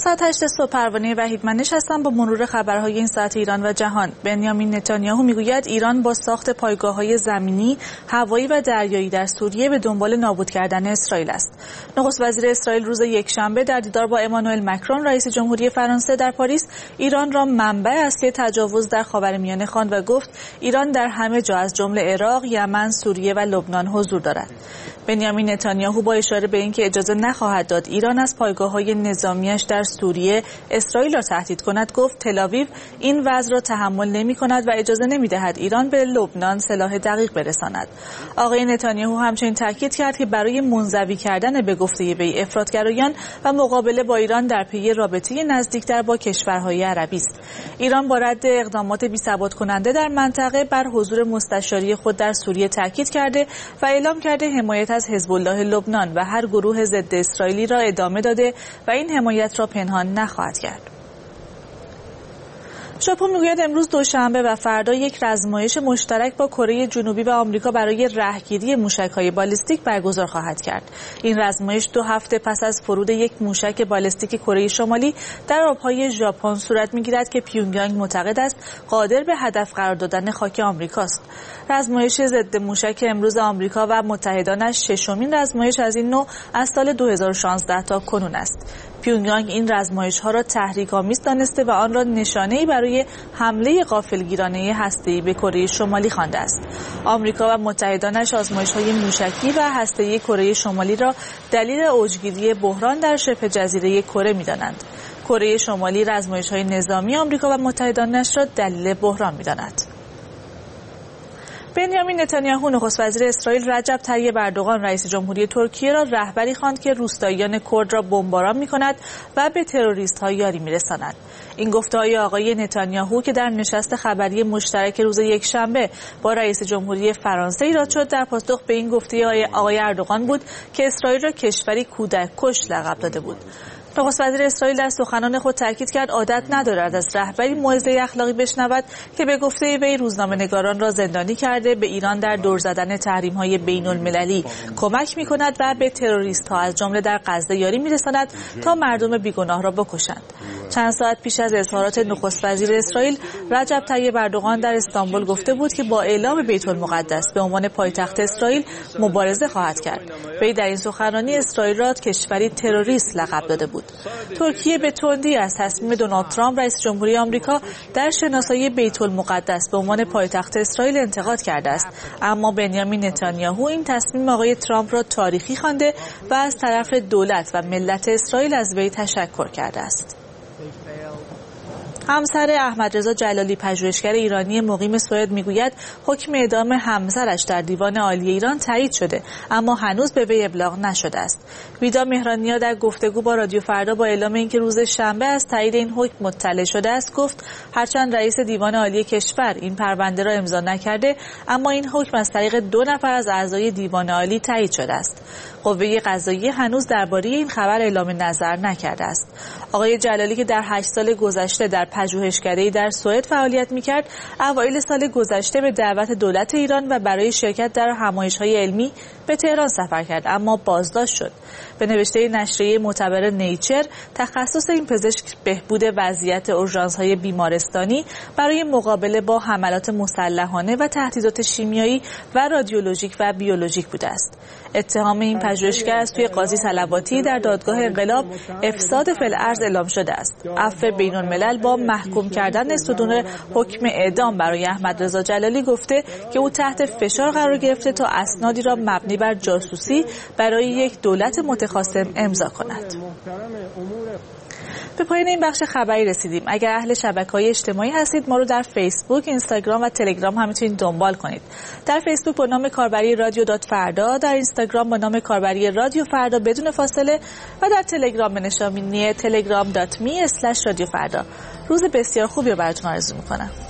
ساعت 8 صبح پروانه وحیدمنش هستم با مرور خبرهای این ساعت ایران و جهان. بنیامین نتانیاهو میگوید ایران با ساخت پایگاه‌های زمینی، هوایی و دریایی در سوریه به دنبال نابود کردن اسرائیل است. نخست وزیر اسرائیل روز یکشنبه در دیدار با امانوئل مکرون رئیس جمهوری فرانسه در پاریس ایران را منبع اصلی تجاوز در خاورمیانه خواند و گفت ایران در همه جا از جمله عراق، یمن، سوریه و لبنان حضور دارد. بنیامین نتانیاهو با اشاره به اینکه اجازه نخواهد داد ایران از پایگاه‌های نظامیش در سوریه اسرائیل را تهدید کند گفت تل‌آویو این وضع را تحمل نمی‌کند و اجازه نمی‌دهد ایران به لبنان سلاح دقیق برساند. آقای نتانیاهو همچنین تاکید کرد که برای منزوی کردن به گفته وی افراطگرایان و مقابله با ایران در پی رابطه نزدیکتر با کشورهای عربی است. ایران با رد اقدامات بی‌ثبات کننده در منطقه بر حضور مستشاری خود در سوریه تاکید کرده و اعلام کرده حمایت از حزب الله لبنان و هر گروه ضد اسرائیلی را ادامه داده و این حمایت را پنهان نخواهد کرد. ژاپن میگوید امروز دوشنبه و فردا یک رزمایش مشترک با کره جنوبی و آمریکا برای رهگیری موشک‌های بالیستیک برگزار خواهد کرد. این رزمایش 2 هفته پس از فرود یک موشک بالیستیک کره شمالی در آبهای ژاپن صورت میگیرد که پیونگیانگ معتقد است قادر به هدف قرار دادن خاک آمریکاست. رزمایش ضد موشک امروز آمریکا و متحدانش ششمین رزمایش از این نوع از سال 2016 تا کنون است. پیونگیانگ این رزمایش‌ها را تحریک‌آمیز دانسته و آن را نشانه‌ای برای حمله غافلگیرانه هسته‌ای به کره شمالی خوانده است. آمریکا و متحدانش آزمایش‌های موشکی و هسته‌ای کره شمالی را دلیل اوجگیری بحران در شبه جزیره کره می‌دانند. کره شمالی رزمایش‌های نظامی آمریکا و متحدانش را دلیل بحران می‌داند. بنیامین نتانیاهو نخست وزیر اسرائیل رجب طیب اردوغان رئیس جمهوری ترکیه را رهبری خواند که روستاییان کرد را بمباران می‌کند و به تروریست‌ها یاری می‌رساند. این گفته‌های آقای نتانیاهو که در نشست خبری مشترک روز یکشنبه با رئیس جمهوری فرانسه ایراد شد در پاسخ به این گفته آقای اردوغان بود که اسرائیل را کشوری کودک‌کش لقب داده بود. نخست وزیر اسرائیل در سخنان خود تاکید کرد عادت ندارد از رهبری موعظه اخلاقی بشنود که به گفته وی روزنامه‌نگاران را زندانی کرده، به ایران در دور زدن تحریم‌های بین‌المللی کمک می‌کند و به تروریست‌ها از جمله در غزه یاری می‌رساند تا مردم بیگناه را بکشند. چند ساعت پیش از اظهارات نخست وزیر اسرائیل رجب طیب اردوغان در استانبول گفته بود که با اعلام بیت المقدس به عنوان پایتخت اسرائیل مبارزه خواهد کرد. وی در این سخنرانی اسرائیل را کشوری تروریست لقب داده بود. ترکیه به تندی از تصمیم دونالد ترامپ رئیس جمهوری آمریکا در شناسایی بیت المقدس به عنوان پایتخت اسرائیل انتقاد کرده است، اما بنیامین نتانیاهو این تصمیم آقای ترامپ را تاریخی خوانده و از طرف دولت و ملت اسرائیل از وی تشکر کرده است. همسر احمدرضا جلالی پژوهشگر ایرانی مقیم سوئد میگوید حکم اعدام همسرش در دیوان عالی ایران تایید شده اما هنوز به وی ابلاغ نشده است. ویدا مهرانیا در گفتگو با رادیو فردا با اعلام اینکه روز شنبه از تایید این حکم مطلع شده است گفت هرچند رئیس دیوان عالی کشور این پرونده را امضا نکرده اما این حکم از طریق 2 نفر از اعضای دیوان عالی تایید شده است. قوه قضاییه هنوز درباره این خبر اعلام نظر نکرده است. آقای جلالی که در 8 سال گذشته در پژوهشگری در سوئد فعالیت می‌کرد، اوایل سال گذشته به دعوت دولت ایران و برای شرکت در همایش‌های علمی به تهران سفر کرد اما بازداشت شد. به نوشته نشریه معتبر نیچر، تخصص این پزشک بهبود وضعیت اورژانس‌های بیمارستانی برای مقابله با حملات مسلحانه و تهدیدات شیمیایی و رادیولوژیک و بیولوژیک بوده است. اتهام این پژوهشگر از سوی قاضی صلواتی در دادگاه انقلاب افساد فی‌الارض اعلام شده است. عفو بین‌الملل با محکوم کردن صدور حکم اعدام برای احمدرضا جلالی گفته که او تحت فشار قرار گرفته تا اسنادی را مبنی بر جاسوسی برای یک دولت متخاصم امضا کند. به پایان این بخش خبری رسیدیم. اگر اهل شبکه‌های اجتماعی هستید ما رو در فیسبوک، اینستاگرام و تلگرام هم میتونید دنبال کنید. در فیسبوک با نام کاربری رادیو فردا، در اینستاگرام با نام کاربری رادیو فردا بدون فاصله و در تلگرام به نشانی telegram.me/رادیو فردا. روز بسیار خوبی رو براتون آرزو می‌کنم.